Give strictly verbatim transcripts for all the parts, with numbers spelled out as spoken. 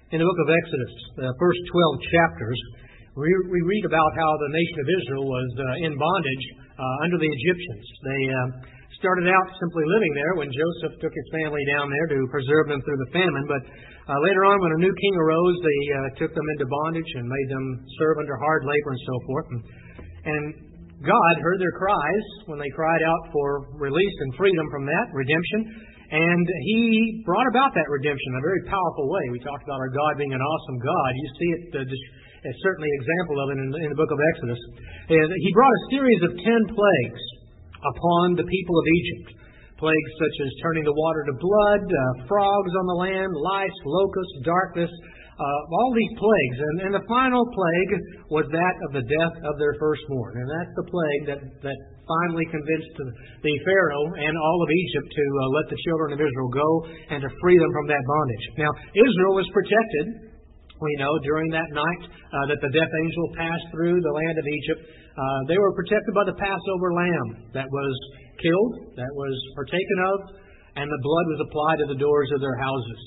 In the book of Exodus, the first twelve chapters, we, we read about how the nation of Israel was uh, in bondage uh, under the Egyptians. They uh, started out simply living there when Joseph took his family down there to preserve them through the famine. But uh, later on, when a new king arose, they uh, took them into bondage and made them serve under hard labor and so forth. And, and God heard their cries when they cried out for release and freedom from that, redemption. And He brought about that redemption in a very powerful way. We talked about our God being an awesome God. You see it, uh, just, it's certainly an example of it in, in the book of Exodus. And He brought a series of ten plagues upon the people of Egypt. Plagues such as turning the water to blood, uh, frogs on the land, lice, locusts, darkness, uh, all these plagues. And, and the final plague was that of the death of their firstborn. And that's the plague that, that finally convinced the Pharaoh and all of Egypt to uh, let the children of Israel go and to free them from that bondage. Now, Israel was protected, we know, during that night uh, that the death angel passed through the land of Egypt. Uh, they were protected by the Passover lamb that was killed, that was partaken of, and the blood was applied to the doors of their houses.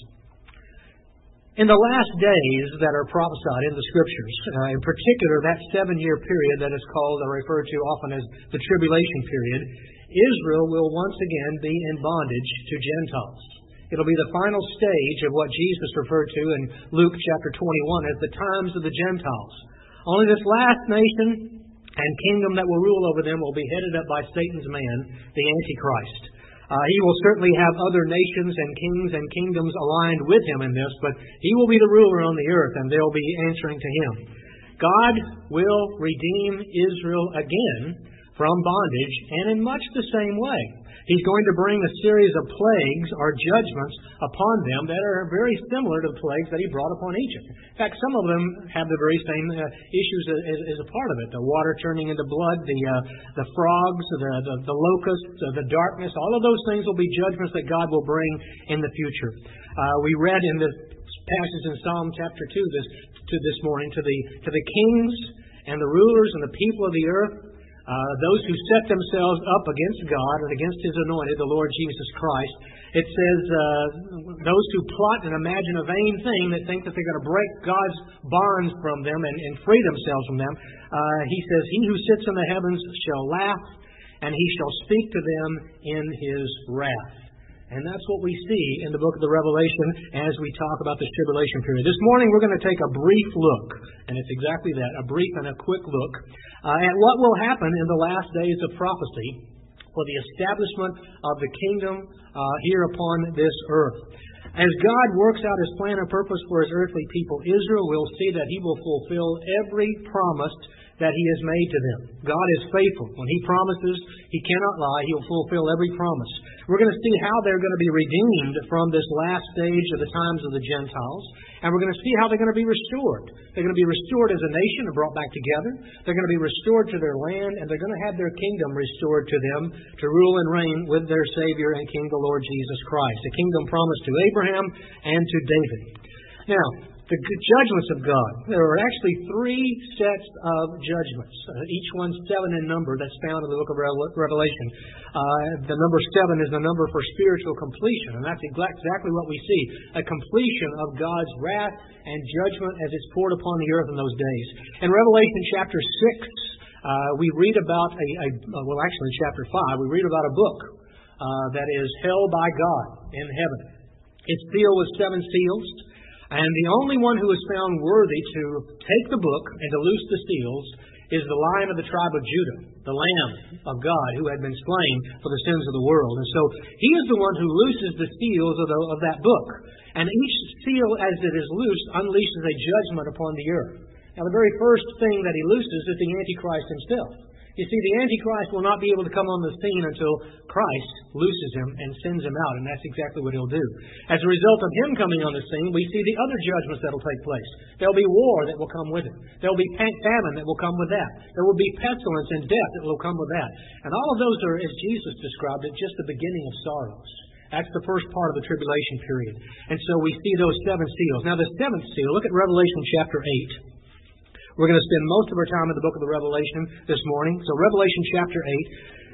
In the last days that are prophesied in the Scriptures, uh, in particular that seven-year period that is called or referred to often as the tribulation period, Israel will once again be in bondage to Gentiles. It'll be the final stage of what Jesus referred to in Luke chapter twenty-one as the times of the Gentiles. Only this last nation and kingdom that will rule over them will be headed up by Satan's man, the Antichrist. Uh, he will certainly have other nations and kings and kingdoms aligned with him in this, but he will be the ruler on the earth, and they'll be answering to him. God will redeem Israel again from bondage, and in much the same way. He's going to bring a series of plagues or judgments upon them that are very similar to the plagues that He brought upon Egypt. In fact, some of them have the very same uh, issues as, as a part of it. The water turning into blood, the uh, the frogs, the, the, the locusts, uh, the darkness, all of those things will be judgments that God will bring in the future. Uh, we read in this passage in Psalm chapter two this, to this morning, to the, to the kings and the rulers and the people of the earth, Uh, those who set themselves up against God and against His anointed, the Lord Jesus Christ. It says, uh, those who plot and imagine a vain thing that think that they're going to break God's bonds from them and, and free themselves from them. Uh, he says, He who sits in the heavens shall laugh, and He shall speak to them in His wrath. And that's what we see in the book of the Revelation as we talk about the tribulation period. This morning we're going to take a brief look, and it's exactly that, a brief and a quick look, uh, at what will happen in the last days of prophecy for the establishment of the kingdom uh, here upon this earth. As God works out His plan and purpose for His earthly people, Israel will see that He will fulfill every promise that He has made to them. God is faithful. When He promises, He cannot lie. He'll fulfill every promise. We're going to see how they're going to be redeemed from this last stage of the times of the Gentiles. And we're going to see how they're going to be restored. They're going to be restored as a nation and brought back together. They're going to be restored to their land, and they're going to have their kingdom restored to them to rule and reign with their Savior and King, the Lord Jesus Christ. A kingdom promised to Abraham and to David. Now, the judgments of God. There are actually three sets of judgments, uh, each one seven in number, that's found in the book of Revelation. Uh, the number seven is the number for spiritual completion, and that's exactly what we see, a completion of God's wrath and judgment as it's poured upon the earth in those days. In Revelation chapter six, uh, we read about, a, a well actually chapter five, we read about a book uh, that is held by God in heaven. It's sealed with seven seals. And the only one who is found worthy to take the book and to loose the seals is the Lion of the tribe of Judah, the Lamb of God who had been slain for the sins of the world. And so He is the one who looses the seals of, the, of that book. And each seal, as it is loosed, unleashes a judgment upon the earth. Now, the very first thing that He looses is the Antichrist himself. You see, the Antichrist will not be able to come on the scene until Christ looses him and sends him out, and that's exactly what He'll do. As a result of Him coming on the scene, we see the other judgments that will take place. There will be war that will come with it. There will be famine that will come with that. There will be pestilence and death that will come with that. And all of those are, as Jesus described it, just the beginning of sorrows. That's the first part of the tribulation period. And so we see those seven seals. Now, the seventh seal, look at Revelation chapter eight. We're going to spend most of our time in the book of the Revelation this morning. So Revelation chapter eight,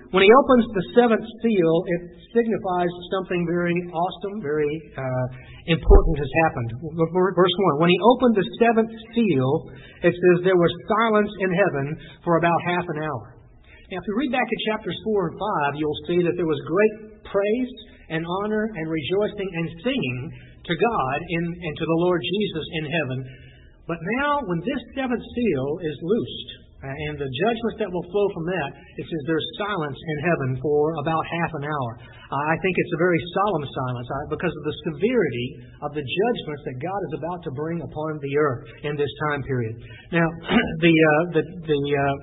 when He opens the seventh seal, it signifies something very awesome, very uh, important has happened. Verse one, when He opened the seventh seal, it says there was silence in heaven for about half an hour. Now, if you read back in chapters four and five, you'll see that there was great praise and honor and rejoicing and singing to God in, and to the Lord Jesus in heaven. But now, when this seventh seal is loosed, uh, and the judgments that will flow from that, it says there's silence in heaven for about half an hour. Uh, I think it's a very solemn silence uh, because of the severity of the judgments that God is about to bring upon the earth in this time period. Now, the uh, the the uh,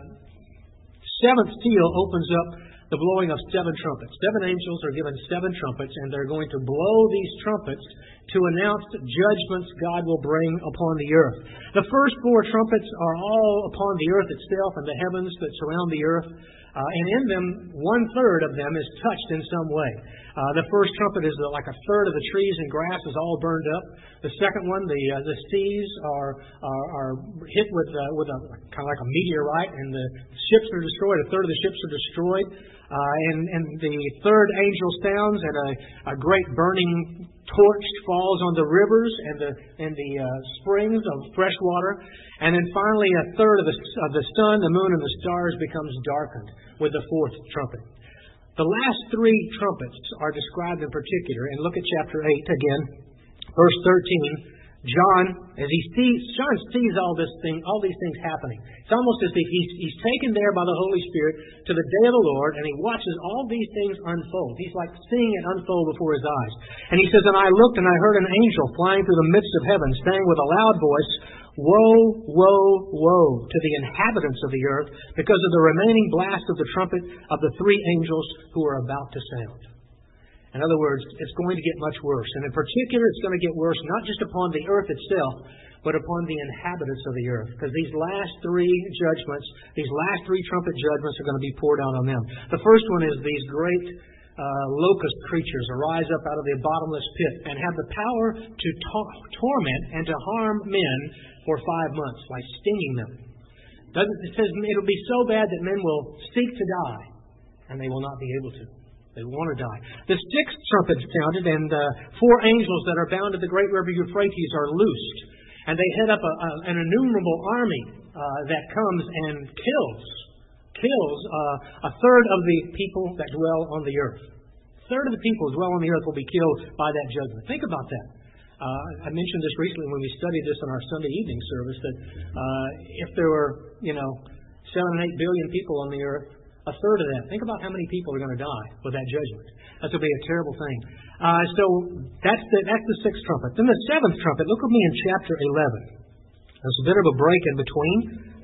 seventh seal opens up the blowing of seven trumpets. Seven angels are given seven trumpets, and they're going to blow these trumpets to announce judgments God will bring upon the earth. The first four trumpets are all upon the earth itself and the heavens that surround the earth. Uh, and in them, one-third of them is touched in some way. Uh, the first trumpet is like a third of the trees and grass is all burned up. The second one, the uh, the seas are are, are hit with uh, with a kind of like a meteorite, and the ships are destroyed. A third of the ships are destroyed. Uh, and, and the third angel sounds, and a, a great burning torch falls on the rivers and the and the uh, springs of fresh water. And then finally, a third of the of the sun, the moon, and the stars becomes darkened with the fourth trumpet. The last three trumpets are described in particular. And look at chapter eight again, verse thirteen. John, as he sees, John sees all this thing, all these things happening. It's almost as if he's, he's taken there by the Holy Spirit to the day of the Lord, and he watches all these things unfold. He's like seeing it unfold before his eyes. And he says, "And I looked, and I heard an angel flying through the midst of heaven, saying with a loud voice, Woe, woe, woe to the inhabitants of the earth, because of the remaining blast of the trumpet of the three angels who are about to sound." In other words, it's going to get much worse. And in particular, it's going to get worse not just upon the earth itself, but upon the inhabitants of the earth. Because these last three judgments, these last three trumpet judgments are going to be poured out on them. The first one is these great uh, locust creatures arise up out of the bottomless pit and have the power to to- torment and to harm men for five months by stinging them. Doesn't, it says it'll be so bad that men will seek to die, and they will not be able to. They want to die. The sixth trumpet sounded, and uh, four angels that are bound to the great river Euphrates are loosed. And they head up a, a, an innumerable army uh, that comes and kills, kills uh, a third of the people that dwell on the earth. A third of the people who dwell on the earth will be killed by that judgment. Think about that. Uh, I mentioned this recently when we studied this in our Sunday evening service, that uh, if there were, you know, seven and eight billion people on the earth, a third of that. Think about how many people are going to die with that judgment. That will be a terrible thing. Uh, so that's the, that's the sixth trumpet. Then the seventh trumpet, look with me in chapter eleven. There's a bit of a break in between.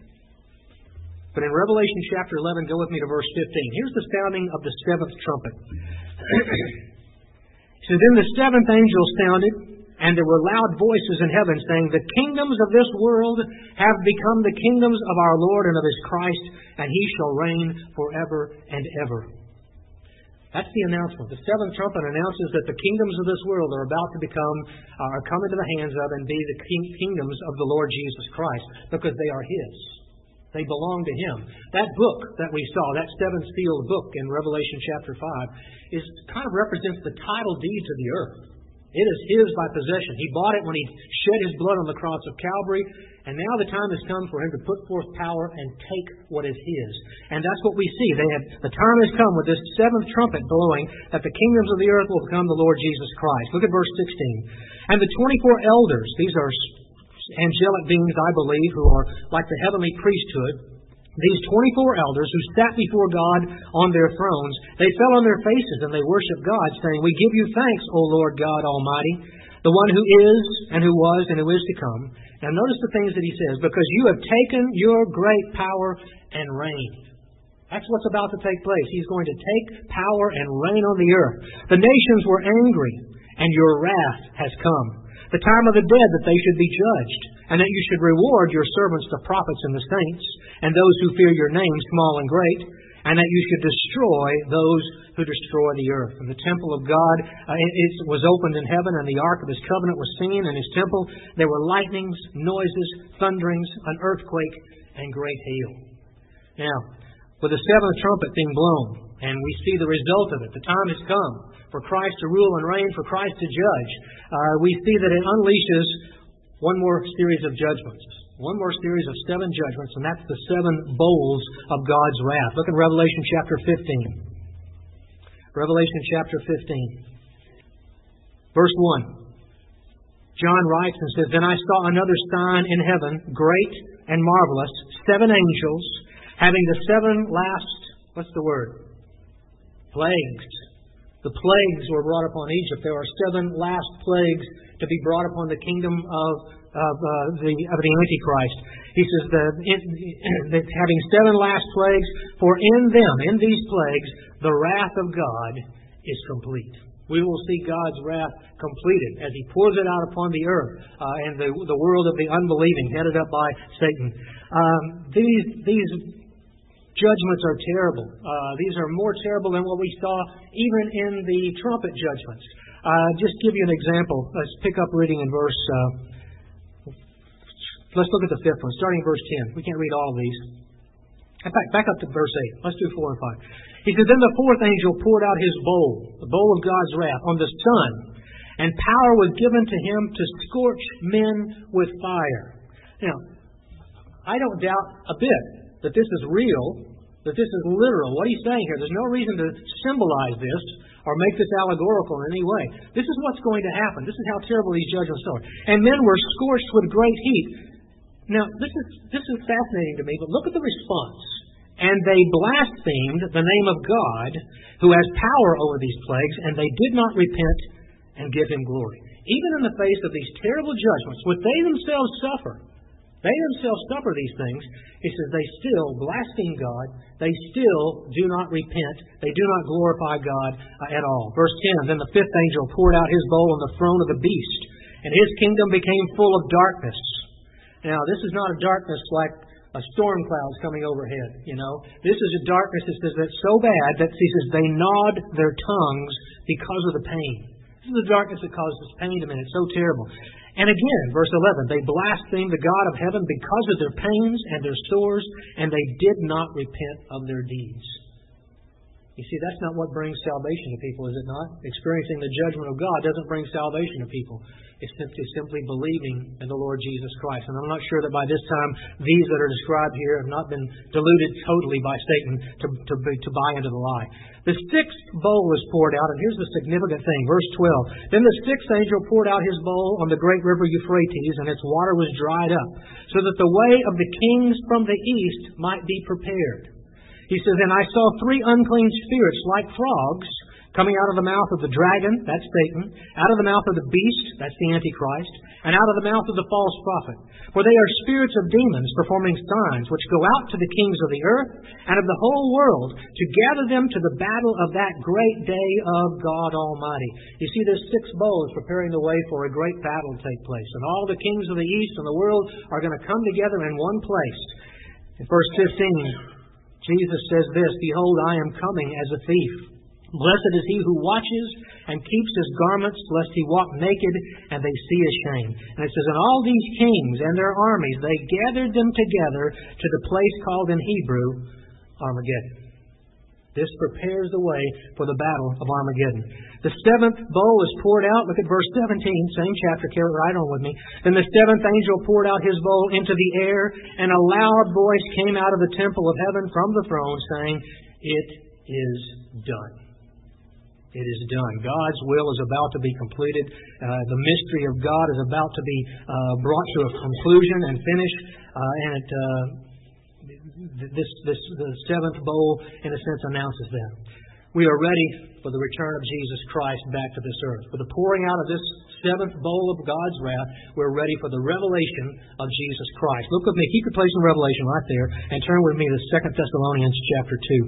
But in Revelation chapter eleven, go with me to verse fifteen. Here's the sounding of the seventh trumpet. It says, "Then the seventh angel sounded, and there were loud voices in heaven saying, The kingdoms of this world have become the kingdoms of our Lord and of His Christ, and He shall reign forever and ever." That's the announcement. The seventh trumpet announces that the kingdoms of this world are about to become, uh, are come into the hands of and be the king- kingdoms of the Lord Jesus Christ, because they are His. They belong to Him. That book that we saw, that seven-sealed book in Revelation chapter five, is kind of represents the title deed to the earth. It is His by possession. He bought it when He shed His blood on the cross of Calvary, and now the time has come for Him to put forth power and take what is His. And that's what we see. They have, the time has come with this seventh trumpet blowing that the kingdoms of the earth will become the Lord Jesus Christ. Look at verse sixteen. "And the twenty-four elders," these are angelic beings, I believe, who are like the heavenly priesthood, these twenty-four elders who sat before God on their thrones, they fell on their faces and they worshiped God, saying, "We give you thanks, O Lord God Almighty, the one who is and who was and who is to come." Now notice the things that He says, "Because you have taken your great power and reigned." That's what's about to take place. He's going to take power and reign on the earth. "The nations were angry, and your wrath has come. The time of the dead that they should be judged, and that you should reward your servants the prophets and the saints, and those who fear your name, small and great, and that you should destroy those who destroy the earth." And the temple of God uh, it, it was opened in heaven, and the ark of His covenant was seen in His temple. There were lightnings, noises, thunderings, an earthquake, and great hail. Now, with the seventh trumpet being blown, And we see the result of it. The time has come for Christ to rule and reign, for Christ to judge. Uh, we see that it unleashes one more series of judgments. One more series of seven judgments, and that's the seven bowls of God's wrath. Look at Revelation chapter fifteen. Revelation chapter fifteen. Verse one. John writes and says, Then I saw another sign in heaven, great and marvelous, seven angels, having the seven last, what's the word? Plagues. The plagues were brought upon Egypt. There are seven last plagues to be brought upon the kingdom of, of, uh, the, of the Antichrist. He says, the, it, it, having seven last plagues, for in them, in these plagues, the wrath of God is complete. We will see God's wrath completed as He pours it out upon the earth uh, and the, the world of the unbelieving, headed up by Satan. Um, these these judgments are terrible. Uh, these are more terrible than what we saw even in the trumpet judgments. Uh, just give you an example. Let's pick up reading in verse. Uh, let's look at the fifth one, starting in verse ten. We can't read all of these. In fact, back up to verse eight. Let's do four and five. He said, Then the fourth angel poured out his bowl, the bowl of God's wrath, on the sun, and power was given to him to scorch men with fire. Now, I don't doubt a bit that this is real, that this is literal. What he's saying here, there's no reason to symbolize this or make this allegorical in any way. This is what's going to happen. This is how terrible these judgments are. And men were scorched with great heat. Now, this is this is fascinating to me, but look at the response. And they blasphemed the name of God, who has power over these plagues, and they did not repent and give Him glory. Even in the face of these terrible judgments, which they themselves suffer, they themselves suffer these things, He says they still blaspheme God, they still do not repent, they do not glorify God uh, at all. Verse ten, Then the fifth angel poured out his bowl on the throne of the beast, and his kingdom became full of darkness. Now, this is not a darkness like a storm cloud's coming overhead, you know. This is a darkness that says that's so bad that he says they gnawed their tongues because of the pain. This is the darkness that causes pain to men. It's so terrible. And again, verse eleven, they blasphemed the God of heaven because of their pains and their sores, and they did not repent of their deeds. You see, that's not what brings salvation to people, is it not? Experiencing the judgment of God doesn't bring salvation to people. It's simply, simply believing in the Lord Jesus Christ. And I'm not sure that by this time these that are described here have not been deluded totally by Satan to, to, to buy into the lie. The sixth bowl is poured out, and here's the significant thing. Verse twelve. Then the sixth angel poured out his bowl on the great river Euphrates, and its water was dried up, so that the way of the kings from the east might be prepared. He says, And I saw three unclean spirits like frogs coming out of the mouth of the dragon, that's Satan, out of the mouth of the beast, that's the Antichrist, and out of the mouth of the false prophet. For they are spirits of demons performing signs, which go out to the kings of the earth and of the whole world to gather them to the battle of that great day of God Almighty. You see, this sixth bowl is preparing the way for a great battle to take place. And all the kings of the east and the world are going to come together in one place. In verse fifteen, Jesus says this, Behold, I am coming as a thief. Blessed is he who watches and keeps his garments, lest he walk naked and they see his shame. And it says, And all these kings and their armies, they gathered them together to the place called in Hebrew Armageddon. This prepares the way for the battle of Armageddon. The seventh bowl is poured out. Look at verse seventeen, same chapter, carry it right on with me. Then the seventh angel poured out his bowl into the air, and a loud voice came out of the temple of heaven from the throne, saying, It is done. It is done. God's will is about to be completed. Uh, the mystery of God is about to be uh, brought to a conclusion and finish. Uh, and it, uh, this, this, the seventh bowl, in a sense, announces that. We are ready for the return of Jesus Christ back to this earth. For the pouring out of this seventh bowl of God's wrath, we're ready for the revelation of Jesus Christ. Look with me. Keep your place in Revelation right there, and turn with me to Second Thessalonians chapter two.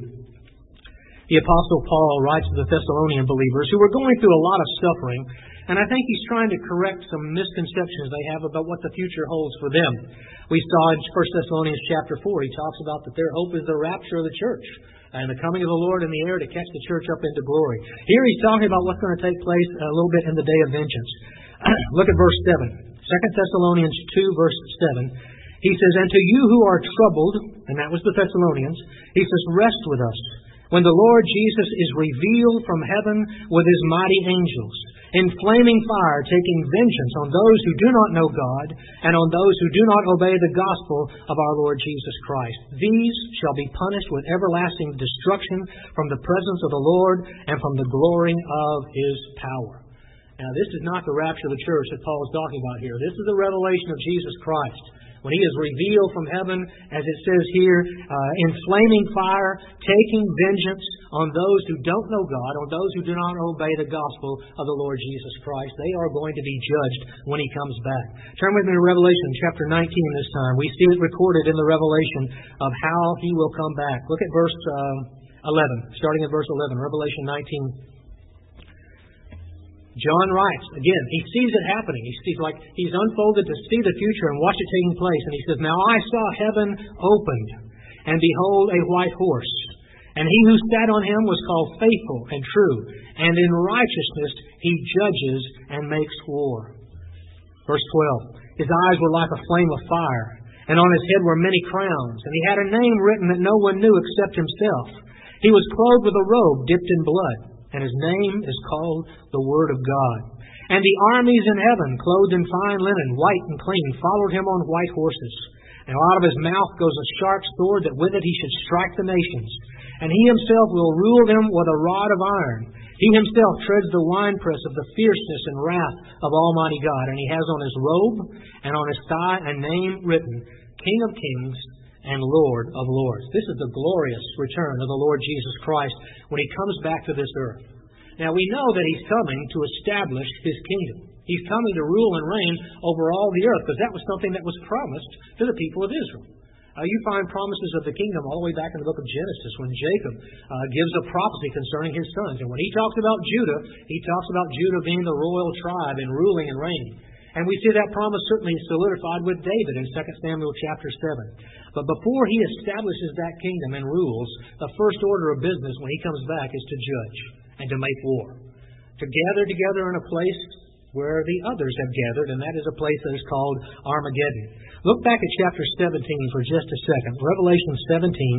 The Apostle Paul writes to the Thessalonian believers who were going through a lot of suffering, and I think he's trying to correct some misconceptions they have about what the future holds for them. We saw in First Thessalonians chapter four, he talks about that their hope is the rapture of the church and the coming of the Lord in the air to catch the church up into glory. Here he's talking about what's going to take place a little bit in the day of vengeance. Look at verse seven. Second Thessalonians two, verse seven. He says, And to you who are troubled, and that was the Thessalonians, he says, Rest with us when the Lord Jesus is revealed from heaven with His mighty angels, in flaming fire, taking vengeance on those who do not know God and on those who do not obey the gospel of our Lord Jesus Christ. These shall be punished with everlasting destruction from the presence of the Lord and from the glory of His power. Now, this is not the rapture of the church that Paul is talking about here. This is the revelation of Jesus Christ, when He is revealed from heaven, as it says here, uh, in flaming fire, taking vengeance on those who don't know God, on those who do not obey the gospel of the Lord Jesus Christ. They are going to be judged when He comes back. Turn with me to Revelation chapter nineteen this time. We see it recorded in the Revelation of how He will come back. Look at verse uh, eleven, starting at verse eleven, Revelation nineteen. John writes, again, he sees it happening. He sees like he's unfolded to see the future and watch it taking place. And he says, Now I saw heaven opened, and behold, a white horse. And he who sat on him was called Faithful and True, and in righteousness he judges and makes war. Verse twelve, His eyes were like a flame of fire, and on his head were many crowns, and he had a name written that no one knew except himself. He was clothed with a robe dipped in blood, and His name is called the Word of God. And the armies in heaven, clothed in fine linen, white and clean, followed Him on white horses. And out of His mouth goes a sharp sword, that with it He should strike the nations. And He Himself will rule them with a rod of iron. He Himself treads the winepress of the fierceness and wrath of Almighty God. And He has on His robe and on His thigh a name written, King of Kings and Lord of Lords. This is the glorious return of the Lord Jesus Christ when He comes back to this earth. Now, we know that He's coming to establish His kingdom. He's coming to rule and reign over all the earth, because that was something that was promised to the people of Israel. Uh, you find promises of the kingdom all the way back in the book of Genesis, when Jacob uh, gives a prophecy concerning his sons. And when he talks about Judah, he talks about Judah being the royal tribe and ruling and reigning. And we see that promise certainly solidified with David in Second Samuel chapter seven. But before he establishes that kingdom and rules, the first order of business when he comes back is to judge and to make war. To gather together in a place where the others have gathered, and that is a place that is called Armageddon. Look back at chapter seventeen for just a second. Revelation seventeen.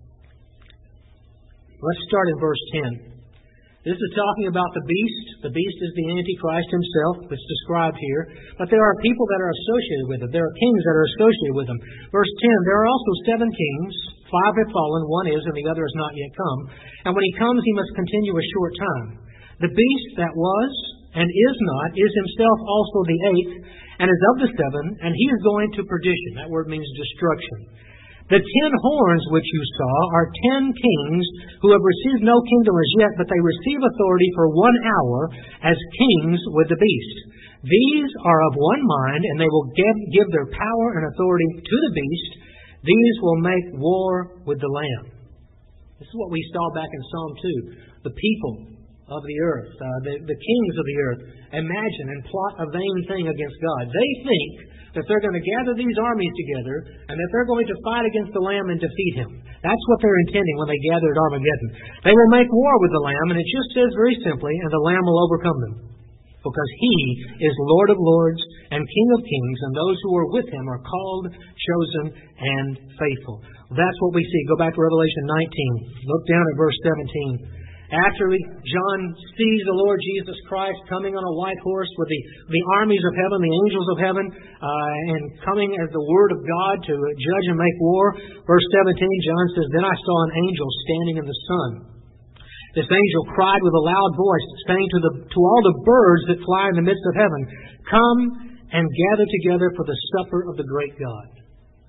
Let's start in verse ten. This is talking about the beast. The beast is the Antichrist himself that's described here. But there are people that are associated with him. There are kings that are associated with him. Verse ten, there are also seven kings. Five have fallen, one is, and the other has not yet come. And when he comes, he must continue a short time. The beast that was and is not is himself also the eighth, and is of the seven, and he is going to perdition. That word means destruction. The ten horns which you saw are ten kings who have received no kingdom as yet, but they receive authority for one hour as kings with the beast. These are of one mind, and they will give, give their power and authority to the beast. These will make war with the Lamb. This is what we saw back in Psalm two. The people of the earth, uh, the, the kings of the earth, imagine and plot a vain thing against God. They think that they're going to gather these armies together and that they're going to fight against the Lamb and defeat Him. That's what they're intending when they gather at Armageddon. They will make war with the Lamb, and it just says very simply, and the Lamb will overcome them. Because He is Lord of Lords and King of Kings, and those who are with Him are called, chosen, and faithful. That's what we see. Go back to Revelation nineteen. Look down at verse seventeen. After John sees the Lord Jesus Christ coming on a white horse with the, the armies of heaven, the angels of heaven, uh, and coming as the Word of God to judge and make war, verse seventeen, John says, Then I saw an angel standing in the sun. This angel cried with a loud voice, saying to, the, to all the birds that fly in the midst of heaven, Come and gather together for the supper of the great God.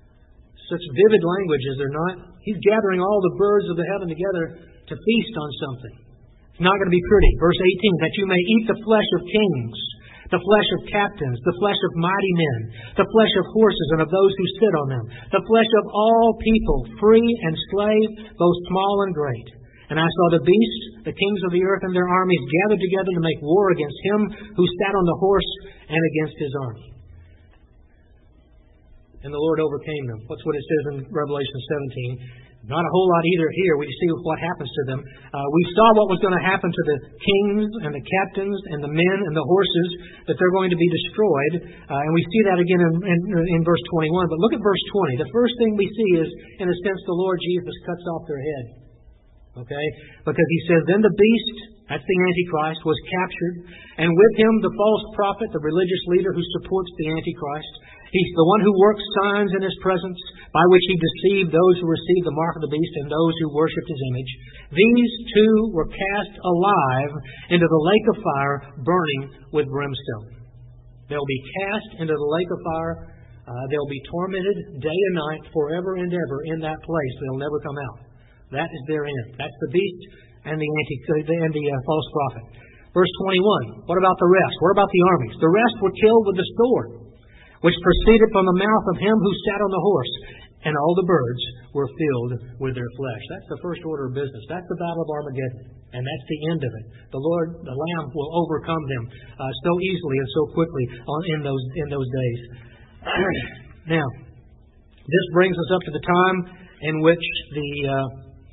Such vivid language, is there not? He's gathering all the birds of the heaven together to feast on something. It's not going to be pretty. Verse eighteen, that you may eat the flesh of kings, the flesh of captains, the flesh of mighty men, the flesh of horses and of those who sit on them, the flesh of all people, free and slave, both small and great. And I saw the beast, the kings of the earth and their armies gathered together to make war against him who sat on the horse and against his army. And the Lord overcame them. That's what it says in Revelation seventeen. Not a whole lot either here. We see what happens to them. Uh, we saw what was going to happen to the kings and the captains and the men and the horses, that they're going to be destroyed. Uh, and we see that again in, in, in verse twenty-one. But look at verse twenty. The first thing we see is, in a sense, the Lord Jesus cuts off their head. Okay? Because he says, then the beast, that's the Antichrist, was captured, and with him the false prophet, the religious leader who supports the Antichrist. He's the one who works signs in his presence, by which he deceived those who received the mark of the beast and those who worshipped his image. These two were cast alive into the lake of fire, burning with brimstone. They'll be cast into the lake of fire. Uh, they'll be tormented day and night, forever and ever, in that place. They'll never come out. That is their end. That's the beast and the anti and the uh, false prophet. Verse twenty-one. What about the rest? What about the armies? The rest were killed with the sword, which proceeded from the mouth of him who sat on the horse, and all the birds were filled with their flesh. That's the first order of business. That's the battle of Armageddon, and that's the end of it. The Lord, the Lamb, will overcome them uh, so easily and so quickly on, in those in those days. Now, this brings us up to the time in which the uh,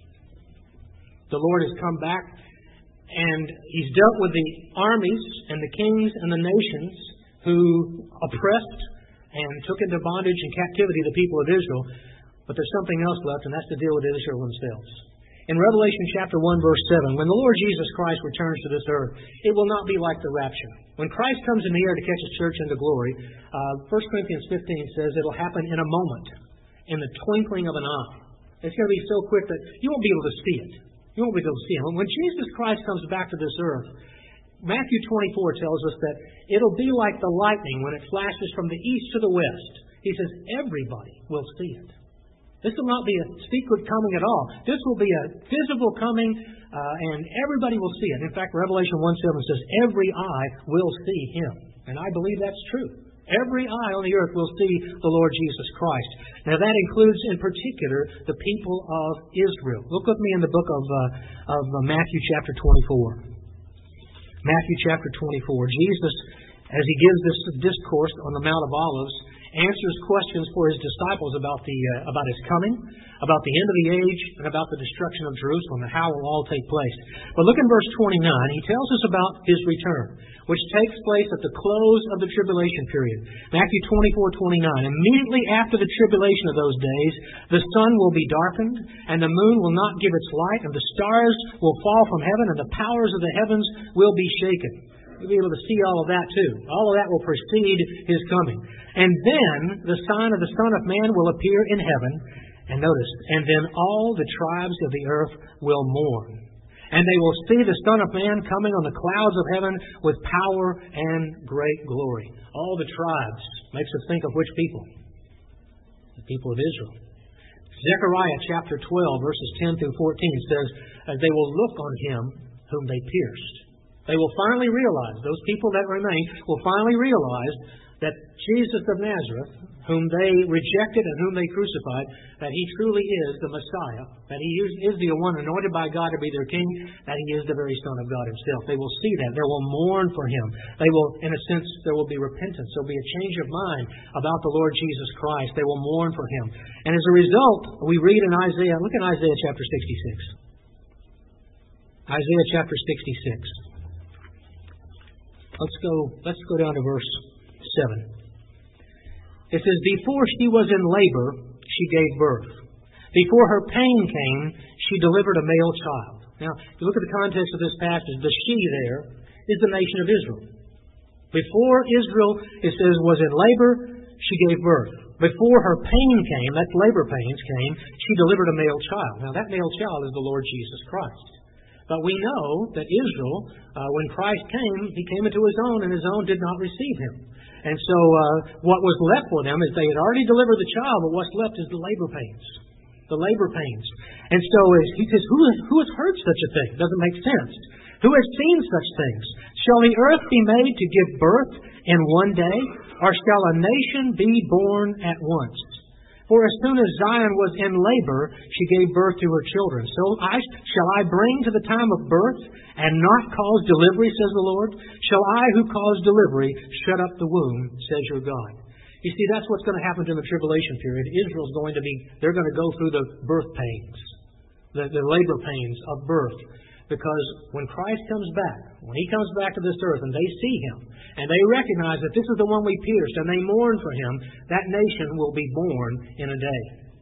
the Lord has come back, and He's dealt with the armies and the kings and the nations who oppressed and took into bondage and captivity the people of Israel. But there's something else left, and that's to deal with Israel themselves. In Revelation chapter one, verse seven, when the Lord Jesus Christ returns to this earth, it will not be like the rapture. When Christ comes in the air to catch His church into glory, uh, First Corinthians fifteen says it'll happen in a moment, in the twinkling of an eye. It's going to be so quick that you won't be able to see it. You won't be able to see Him. When Jesus Christ comes back to this earth, Matthew twenty-four tells us that it'll be like the lightning when it flashes from the east to the west. He says everybody will see it. This will not be a secret coming at all. This will be a visible coming, uh, and everybody will see it. In fact, Revelation one seven says every eye will see Him. And I believe that's true. Every eye on the earth will see the Lord Jesus Christ. Now that includes in particular the people of Israel. Look with me in the book of, uh, of Matthew chapter twenty-four. Matthew chapter twenty-four. Jesus, as He gives this discourse on the Mount of Olives, answers questions for His disciples about the uh, about His coming, about the end of the age, and about the destruction of Jerusalem, and how it will all take place. But look in verse twenty-nine. He tells us about His return, which takes place at the close of the tribulation period. Matthew twenty-four twenty-nine. Immediately after the tribulation of those days, the sun will be darkened, and the moon will not give its light, and the stars will fall from heaven, and the powers of the heavens will be shaken. You'll be able to see all of that too. All of that will precede His coming. And then the sign of the Son of Man will appear in heaven. And notice, and then all the tribes of the earth will mourn. And they will see the Son of Man coming on the clouds of heaven with power and great glory. All the tribes makes us think of which people? The people of Israel. Zechariah chapter twelve, verses ten through fourteen says, they will look on Him whom they pierced. They will finally realize, those people that remain will finally realize that Jesus of Nazareth, whom they rejected and whom they crucified, that He truly is the Messiah, that He is the one anointed by God to be their King, that He is the very Son of God Himself. They will see that. They will mourn for Him. They will, in a sense, there will be repentance. There will be a change of mind about the Lord Jesus Christ. They will mourn for Him. And as a result, we read in Isaiah, look at Isaiah chapter sixty-six. Isaiah chapter sixty-six. Let's go, let's go down to verse seven. It says, before she was in labor, she gave birth. Before her pain came, she delivered a male child. Now, if you look at the context of this passage, the she there is the nation of Israel. Before Israel, it says, was in labor, she gave birth. Before her pain came, that's labor pains came, she delivered a male child. Now, that male child is the Lord Jesus Christ. But we know that Israel, uh, when Christ came, He came into His own, and His own did not receive Him. And so uh, what was left for them is they had already delivered the child, but what's left is the labor pains. The labor pains. And so He says, who, who has heard such a thing? Doesn't make sense. Who has seen such things? Shall the earth be made to give birth in one day? Or shall a nation be born at once? For as soon as Zion was in labor, she gave birth to her children. So I, shall I bring to the time of birth and not cause delivery, says the Lord? Shall I who cause delivery shut up the womb, says your God? You see, that's what's going to happen in the tribulation period. Israel's going to be, they're going to go through the birth pains, the, the labor pains of birth. Because when Christ comes back, when He comes back to this earth and they see Him, and they recognize that this is the one we pierced, and they mourn for Him, that nation will be born in a day.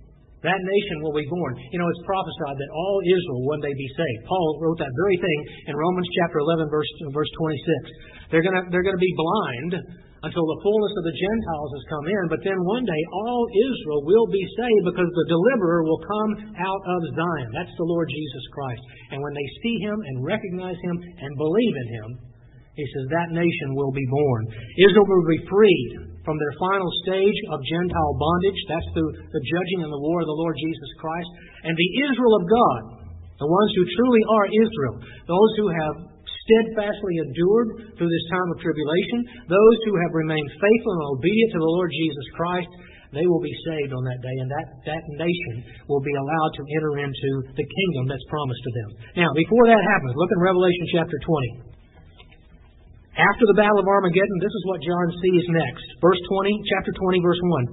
That nation will be born. You know, it's prophesied that all Israel will one day be saved. Paul wrote that very thing in Romans chapter eleven, verse verse twenty-six. They're gonna they're gonna be blind until the fullness of the Gentiles has come in, but then one day all Israel will be saved because the deliverer will come out of Zion. That's the Lord Jesus Christ. And when they see Him and recognize Him and believe in Him, He says that nation will be born. Israel will be freed from their final stage of Gentile bondage. That's through the judging and the war of the Lord Jesus Christ. And the Israel of God, the ones who truly are Israel, those who have steadfastly endured through this time of tribulation, those who have remained faithful and obedient to the Lord Jesus Christ, they will be saved on that day, and that, that nation will be allowed to enter into the kingdom that's promised to them. Now, before that happens, look in Revelation chapter twenty. After the battle of Armageddon, this is what John sees next. Verse twenty, chapter twenty, verse one.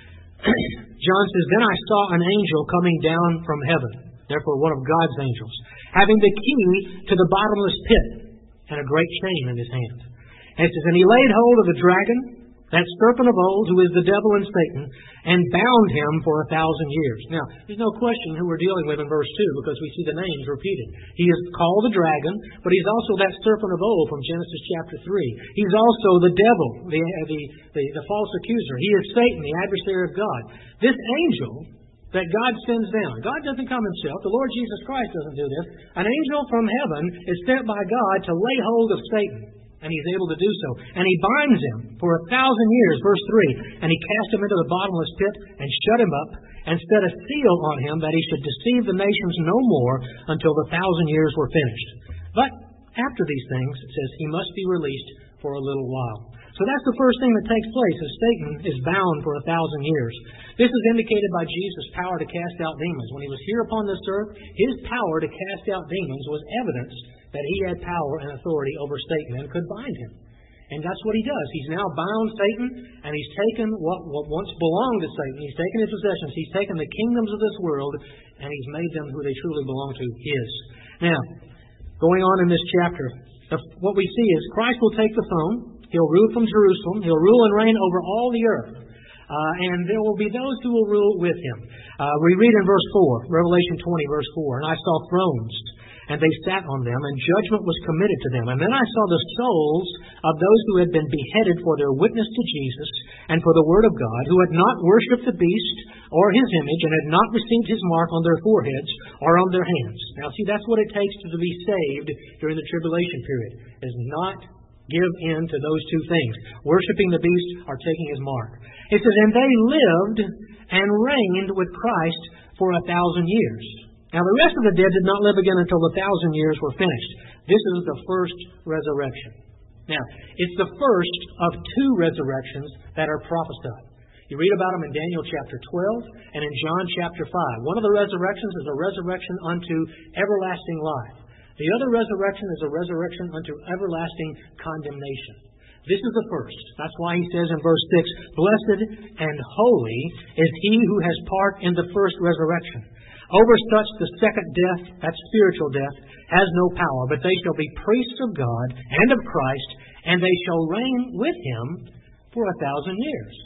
John says, "Then I saw an angel coming down from heaven," therefore one of God's angels, "having the key to the bottomless pit and a great chain in his hand." And it says, "And he laid hold of the dragon, that serpent of old, who is the devil and Satan, and bound him for a thousand years." Now, there's no question who we're dealing with in verse two, because we see the names repeated. He is called the dragon, but he's also that serpent of old from Genesis chapter three. He's also the devil, the, the, the, the false accuser. He is Satan, the adversary of God. This angel that God sends down, God doesn't come himself. The Lord Jesus Christ doesn't do this. An angel from heaven is sent by God to lay hold of Satan. And he's able to do so. And he binds him for a thousand years, verse three. And he cast him into the bottomless pit and shut him up and set a seal on him that he should deceive the nations no more until the thousand years were finished. But after these things, it says, he must be released for a little while. So that's the first thing that takes place, is Satan is bound for a thousand years. This is indicated by Jesus' power to cast out demons. When he was here upon this earth, his power to cast out demons was evidence that he had power and authority over Satan and could bind him. And that's what he does. He's now bound Satan, and he's taken what, what once belonged to Satan. He's taken his possessions. He's taken the kingdoms of this world, and he's made them who they truly belong to, his. Now, going on in this chapter, what we see is Christ will take the throne. He'll rule from Jerusalem. He'll rule and reign over all the earth. Uh, and there will be those who will rule with him. Uh, we read in verse four, Revelation twenty, verse four, "And I saw thrones, and they sat on them, and judgment was committed to them. And then I saw the souls of those who had been beheaded for their witness to Jesus and for the word of God, who had not worshipped the beast or his image, and had not received his mark on their foreheads or on their hands." Now, see, that's what it takes to be saved during the tribulation period, is not give in to those two things, worshipping the beast or taking his mark. It says, "And they lived and reigned with Christ for a thousand years." Now, the rest of the dead did not live again until the thousand years were finished. This is the first resurrection. Now, it's the first of two resurrections that are prophesied. You read about them in Daniel chapter twelve and in John chapter five. One of the resurrections is a resurrection unto everlasting life. The other resurrection is a resurrection unto everlasting condemnation. This is the first. That's why he says in verse six, "Blessed and holy is he who has part in the first resurrection. Over such the second death," that's spiritual death, "has no power, but they shall be priests of God and of Christ, and they shall reign with him for a thousand years."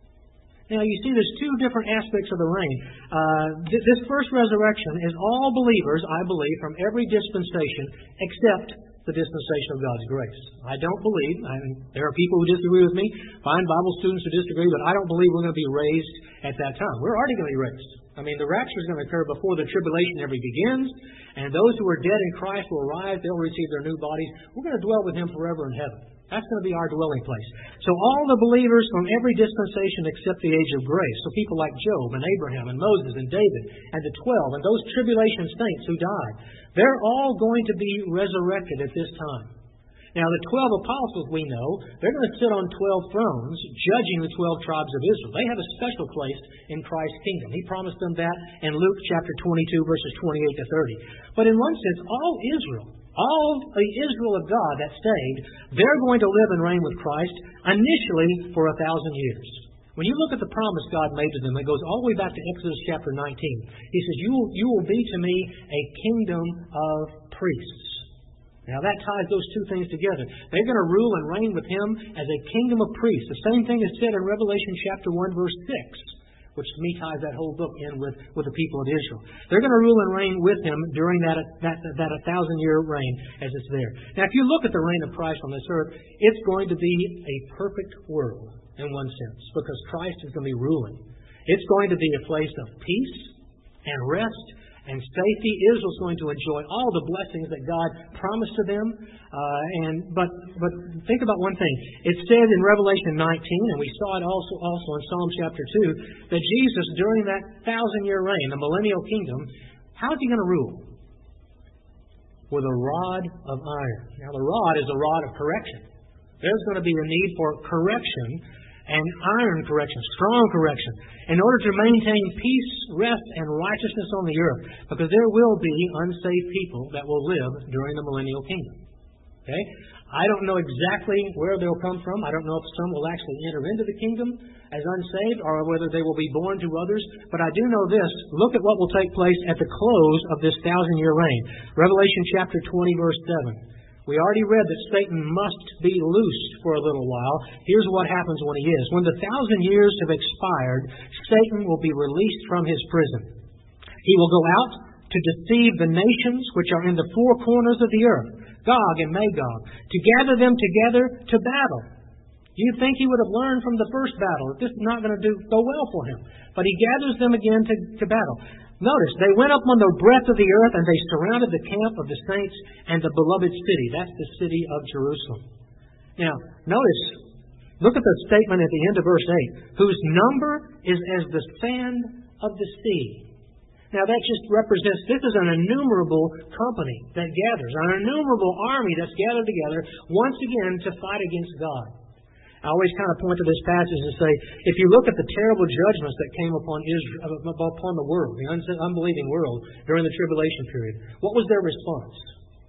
Now, you see, there's two different aspects of the reign. Uh, th- this first resurrection is all believers, I believe, from every dispensation except the dispensation of God's grace. I don't believe, I mean, there are people who disagree with me, fine Bible students who disagree, but I don't believe we're going to be raised at that time. We're already going to be raised. I mean, the rapture is going to occur before the tribulation ever begins, and those who are dead in Christ will rise, they'll receive their new bodies. We're going to dwell with Him forever in heaven. That's going to be our dwelling place. So all the believers from every dispensation except the age of grace, so people like Job and Abraham and Moses and David and the twelve and those tribulation saints who died, they're all going to be resurrected at this time. Now, the twelve apostles we know, they're going to sit on twelve thrones judging the twelve tribes of Israel. They have a special place in Christ's kingdom. He promised them that in Luke chapter twenty-two, verses twenty-eight to thirty. But in one sense, all Israel, all the Israel of God that's saved, they're going to live and reign with Christ initially for a thousand years. When you look at the promise God made to them, it goes all the way back to Exodus chapter nineteen. He says, you will, you will be to me a kingdom of priests. Now that ties those two things together. They're going to rule and reign with Him as a kingdom of priests. The same thing is said in Revelation chapter one, verse six. which to me ties that whole book in with, with the people of Israel. They're going to rule and reign with Him during that, that, that a thousand-year reign as it's there. Now, if you look at the reign of Christ on this earth, it's going to be a perfect world in one sense, because Christ is going to be ruling. It's going to be a place of peace and rest and safety. Israel's going to enjoy all the blessings that God promised to them. Uh, and but but think about one thing. It said in Revelation nineteen, and we saw it also also in Psalm chapter two, that Jesus, during that thousand-year reign, the millennial kingdom, how is He going to rule? With a rod of iron. Now, the rod is a rod of correction. There's going to be a need for correction, and iron correction, strong correction, in order to maintain peace, rest, and righteousness on the earth. Because there will be unsaved people that will live during the millennial kingdom. Okay? I don't know exactly where they'll come from. I don't know if some will actually enter into the kingdom as unsaved, or whether they will be born to others. But I do know this. Look at what will take place at the close of this thousand-year reign. Revelation chapter twenty, verse seven. We already read that Satan must be loosed for a little while. Here's what happens when he is. When the thousand years have expired, Satan will be released from his prison. He will go out to deceive the nations which are in the four corners of the earth, Gog and Magog, to gather them together to battle. You'd think he would have learned from the first battle that this is not going to do go well for him. But he gathers them again to, to battle. Notice, they went up on the breadth of the earth, and they surrounded the camp of the saints and the beloved city. That's the city of Jerusalem. Now, notice, look at the statement at the end of verse eight. Whose number is as the sand of the sea. Now, that just represents, this is an innumerable company that gathers, an innumerable army that's gathered together once again to fight against God. I always kind of point to this passage and say, if you look at the terrible judgments that came upon Israel, upon the world, the unbelieving world during the tribulation period, what was their response?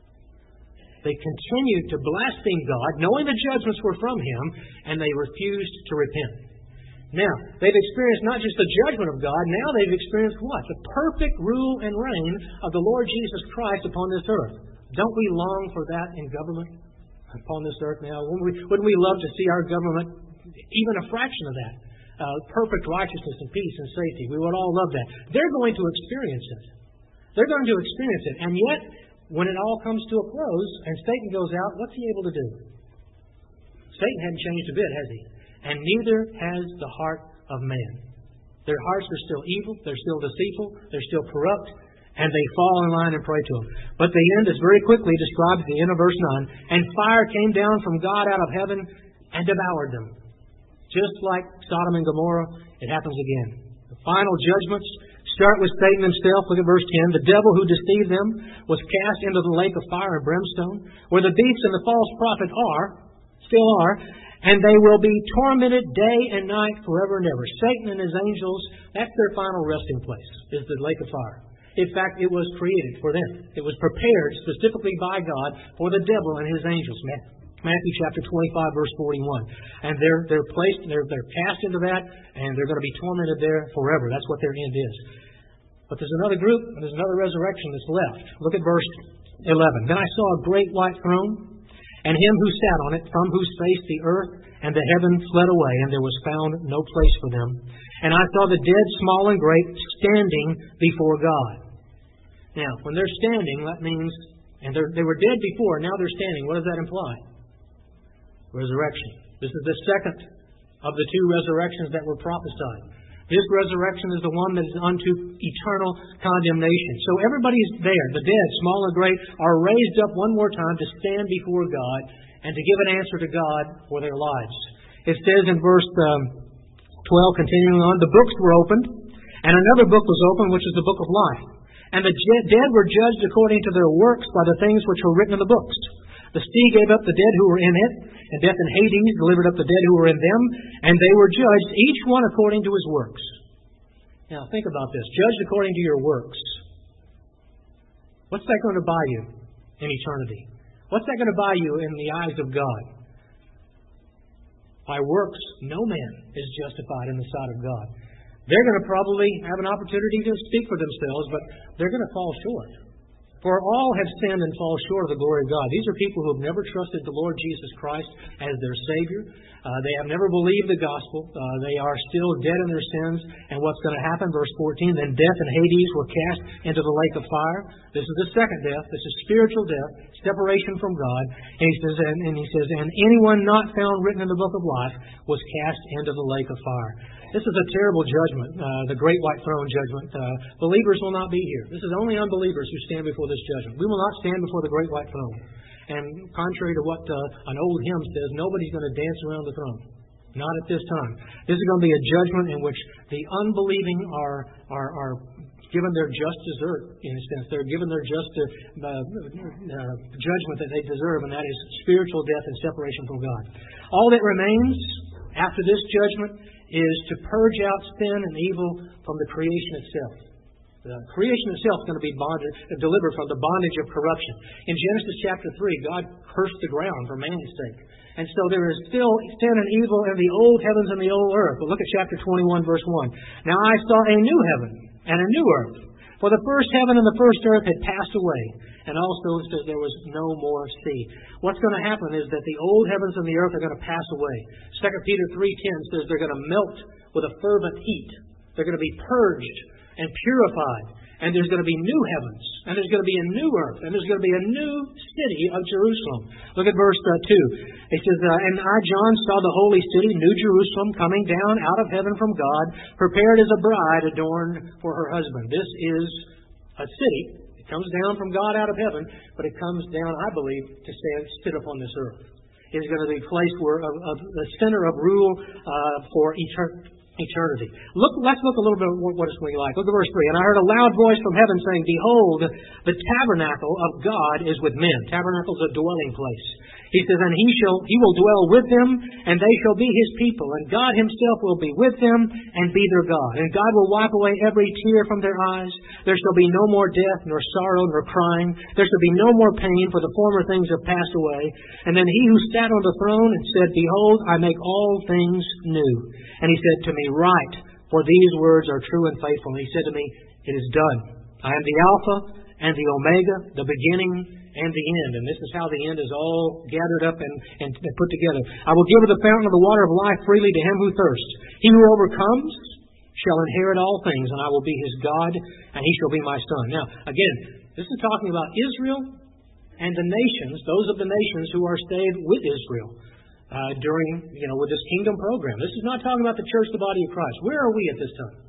They continued to blaspheme God, knowing the judgments were from Him, and they refused to repent. Now, they've experienced not just the judgment of God, now they've experienced what? The perfect rule and reign of the Lord Jesus Christ upon this earth. Don't we long for that in government upon this earth now? Wouldn't we, wouldn't we love to see our government, even a fraction of that, uh, perfect righteousness and peace and safety? We would all love that. They're going to experience it. They're going to experience it. And yet, when it all comes to a close and Satan goes out, what's he able to do? Satan hadn't changed a bit, has he? And neither has the heart of man. Their hearts are still evil, they're still deceitful, they're still corrupt, and they fall in line and pray to Him. But the end is very quickly described at the end of verse nine. And fire came down from God out of heaven and devoured them. Just like Sodom and Gomorrah, it happens again. The final judgments start with Satan himself. Look at verse ten. The devil who deceived them was cast into the lake of fire and brimstone, where the beast and the false prophet are, still are, and they will be tormented day and night forever and ever. Satan and his angels, that's their final resting place, is the lake of fire. In fact, it was created for them. It was prepared specifically by God for the devil and his angels. Matthew chapter twenty-five, verse forty-one. And they're they're placed, they're they're cast into that, and they're going to be tormented there forever. That's what their end is. But there's another group, and there's another resurrection that's left. Look at verse eleven. Then I saw a great white throne, and Him who sat on it, from whose face the earth and the heaven fled away, and there was found no place for them. And I saw the dead, small and great, standing before God. Now, when they're standing, that means, and they were dead before, now they're standing. What does that imply? Resurrection. This is the second of the two resurrections that were prophesied. This resurrection is the one that is unto eternal condemnation. So everybody's there. The dead, small and great, are raised up one more time to stand before God and to give an answer to God for their lives. It says in verse um, twelve, continuing on, the books were opened, and another book was opened, which is the book of life. And the dead were judged according to their works by the things which were written in the books. The sea gave up the dead who were in it, and death and Hades delivered up the dead who were in them, and they were judged, each one according to his works. Now, think about this. Judged according to your works. What's that going to buy you in eternity? What's that going to buy you in the eyes of God? By works, no man is justified in the sight of God. They're going to probably have an opportunity to speak for themselves, but they're going to fall short. For all have sinned and fall short of the glory of God. These are people who have never trusted the Lord Jesus Christ as their Savior. Uh, they have never believed the gospel. Uh, they are still dead in their sins. And what's going to happen? Verse fourteen, then death and Hades were cast into the lake of fire. This is the second death. This is spiritual death, separation from God. And he says, and, and he says, and anyone not found written in the book of life was cast into the lake of fire. This is a terrible judgment, uh, the great white throne judgment. Uh, believers will not be here. This is only unbelievers who stand before this judgment. We will not stand before the great white throne. And contrary to what uh, an old hymn says, nobody's going to dance around the throne. Not at this time. This is going to be a judgment in which the unbelieving are are, are given their just desert, in a sense. They're given their just uh, uh, judgment that they deserve, and that is spiritual death and separation from God. All that remains after this judgment is to purge out sin and evil from the creation itself. The creation itself is going to be bonded, delivered from the bondage of corruption. In Genesis chapter three, God cursed the ground for man's sake. And so there is still sin and evil in the old heavens and the old earth. But look at chapter twenty-one, verse one. Now I saw a new heaven and a new earth. For the first heaven and the first earth had passed away, and also there was no more sea. What's going to happen is that the old heavens and the earth are going to pass away. Second Peter three ten says they're going to melt with a fervent heat. They're going to be purged and purified. And there's going to be new heavens, and there's going to be a new earth, and there's going to be a new city of Jerusalem. Look at verse uh, two. It says, uh, and I, John, saw the holy city, New Jerusalem, coming down out of heaven from God, prepared as a bride adorned for her husband. This is a city. It comes down from God out of heaven, but it comes down, I believe, to stand, sit upon this earth. It is going to be a place where of, of the center of rule uh, for eternity. Eternity. Look, let's look a little bit at what it's going to be like. Look at verse three. And I heard a loud voice from heaven saying, behold, the tabernacle of God is with men. Tabernacle is a dwelling place. He says, and he shall he will dwell with them, and they shall be his people, and God himself will be with them and be their God. And God will wipe away every tear from their eyes. There shall be no more death, nor sorrow, nor crying. There shall be no more pain, for the former things have passed away. And then he who sat on the throne and said, behold, I make all things new. And he said to me, write, for these words are true and faithful. And he said to me, it is done. I am the Alpha and the Omega, the beginning and the end. And this is how the end is all gathered up and, and put together. I will give of the fountain of the water of life freely to him who thirsts. He who overcomes shall inherit all things, and I will be his God, and he shall be my son. Now, again, this is talking about Israel and the nations, those of the nations who are saved with Israel uh, during, you know, with this kingdom program. This is not talking about the church, the body of Christ. Where are we at this time?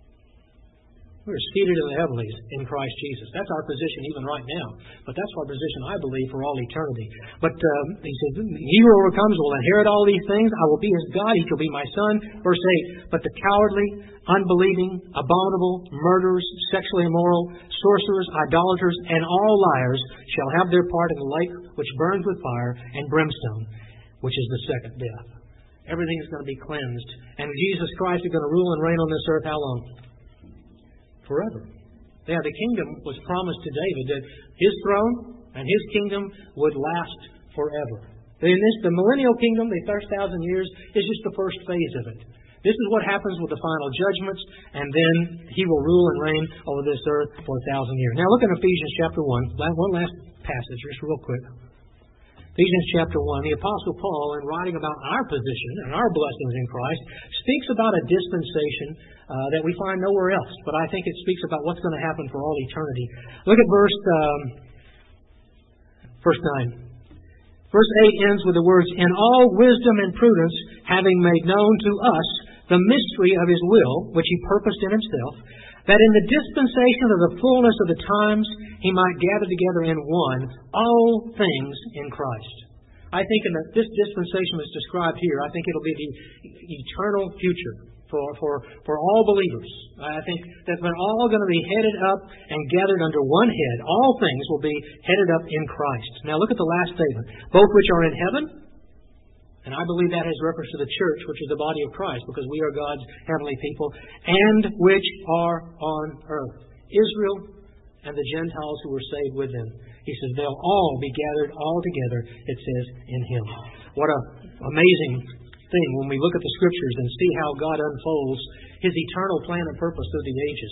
We're seated in the heavenlies in Christ Jesus. That's our position even right now. But that's our position, I believe, for all eternity. But um, he says, he who overcomes will inherit all these things. I will be his God. He shall be my son. Verse eight, but the cowardly, unbelieving, abominable, murderers, sexually immoral, sorcerers, idolaters, and all liars shall have their part in the lake which burns with fire and brimstone, which is the second death. Everything is going to be cleansed. And Jesus Christ is going to rule and reign on this earth how long? Forever. Yeah, the kingdom was promised to David that his throne and his kingdom would last forever. In this, the millennial kingdom, the first thousand years, is just the first phase of it. This is what happens with the final judgments, and then he will rule and reign over this earth for a thousand years. Now look at Ephesians chapter one. One last passage, just real quick. Ephesians chapter one, the Apostle Paul, in writing about our position and our blessings in Christ, speaks about a dispensation uh, that we find nowhere else. But I think it speaks about what's going to happen for all eternity. Look at verse, um, verse nine. Verse eight ends with the words, in all wisdom and prudence, having made known to us the mystery of his will, which he purposed in himself, that in the dispensation of the fullness of the times he might gather together in one all things in Christ. I think in the, this dispensation that's described here, I think it'll be the eternal future for, for, for all believers. I think that they're all going to be headed up and gathered under one head. All things will be headed up in Christ. Now look at the last statement. Both which are in heaven, and I believe that has reference to the church, which is the body of Christ, because we are God's heavenly people, and which are on earth. Israel and the Gentiles who were saved with them. He says they'll all be gathered all together, it says, in him. What an amazing thing when we look at the Scriptures and see how God unfolds his eternal plan and purpose through the ages.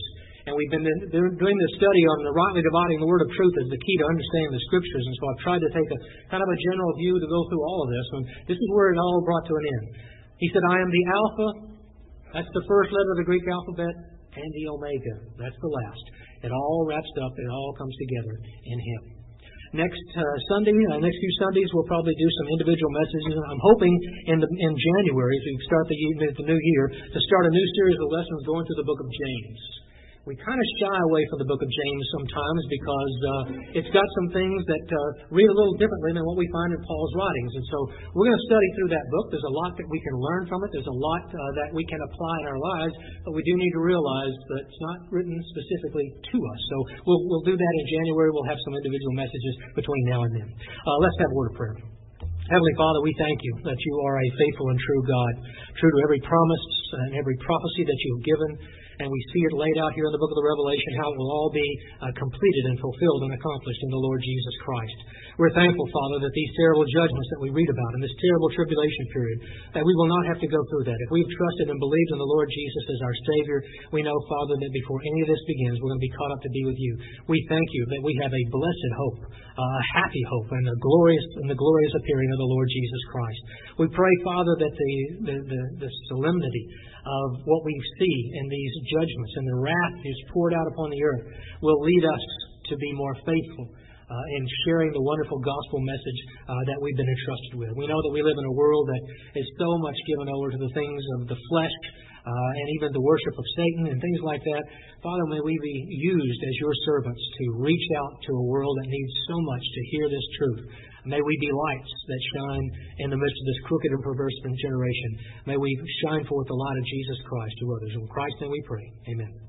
And we've been doing this study on the rightly dividing the word of truth as the key to understanding the Scriptures. And so I've tried to take a kind of a general view to go through all of this. And this is where it all brought to an end. He said, I am the Alpha. That's the first letter of the Greek alphabet. And the Omega. That's the last. It all wraps up. It all comes together in Him. Next uh, Sunday, uh, next few Sundays, we'll probably do some individual messages. I'm hoping in the in January, as we start the, the new year, to start a new series of lessons going through the book of James. We kind of shy away from the book of James sometimes because uh, it's got some things that uh, read a little differently than what we find in Paul's writings. And so we're going to study through that book. There's a lot that we can learn from it. There's a lot uh, that we can apply in our lives. But we do need to realize that it's not written specifically to us. So we'll, we'll do that in January. We'll have some individual messages between now and then. Uh, let's have a word of prayer. Heavenly Father, we thank you that you are a faithful and true God, true to every promise and every prophecy that you have given. And we see it laid out here in the book of the Revelation, how it will all be uh, completed and fulfilled and accomplished in the Lord Jesus Christ. We're thankful, Father, that these terrible judgments that we read about in this terrible tribulation period, that we will not have to go through that. If we've trusted and believed in the Lord Jesus as our Savior, we know, Father, that before any of this begins, we're going to be caught up to be with you. We thank you that we have a blessed hope, a happy hope, and a glorious and the glorious appearing of the Lord Jesus Christ. We pray, Father, that the, the, the, the solemnity of what we see in these judgments and the wrath that is poured out upon the earth will lead us to be more faithful uh, in sharing the wonderful gospel message uh, that we've been entrusted with. We know that we live in a world that is so much given over to the things of the flesh uh, and even the worship of Satan and things like that. Father, may we be used as your servants to reach out to a world that needs so much to hear this truth. May we be lights that shine in the midst of this crooked and perverse generation. May we shine forth the light of Jesus Christ to others. In Christ's name we pray. Amen.